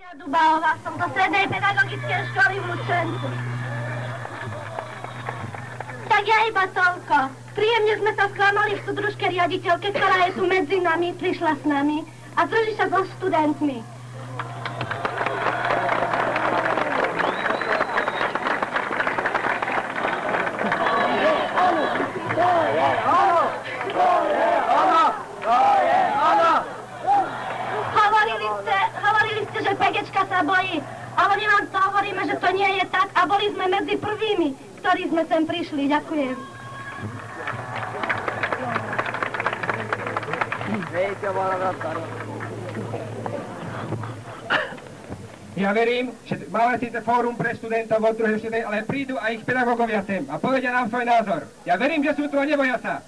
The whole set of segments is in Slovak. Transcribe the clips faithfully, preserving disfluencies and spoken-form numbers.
Dubáhová, som zo Strednej pedagogickej školy v Lučencu. Tak ja iba toľko. Príjemne sme sa sklamali v súdružke riaditeľke, ktorá je tu medzi nami, prišla s nami a zdrží sa so študentmi. Že Pegečka sa bojí, ale my vám to hovoríme, že to nie je tak a boli sme medzi prvými, ktorí sme sem prišli. Ďakujem. Ja verím, že máme síce fórum pre študentov od druhej študentov, ale prídu aj ich pedagógovia sem a povedia nám svoj názor. Ja verím, že sú tu a neboja sa.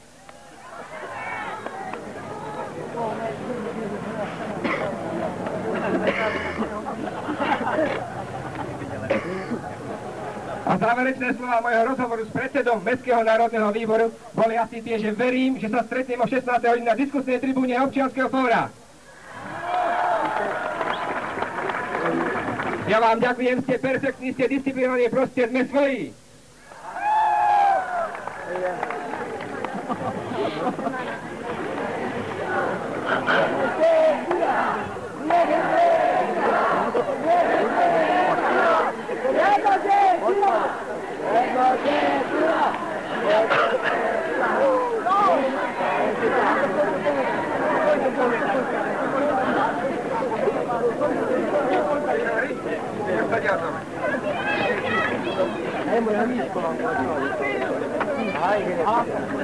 A záverečné slova mojho rozhovoru s predsedom Mestského národného výboru boli asi tie, že verím, že sa stretneme o šestnástej hodine na diskusnej tribúne občianskeho fóra. Ja vám ďakujem, ste perfektní, ste disciplinovaní, proste sme svoji. È un amico.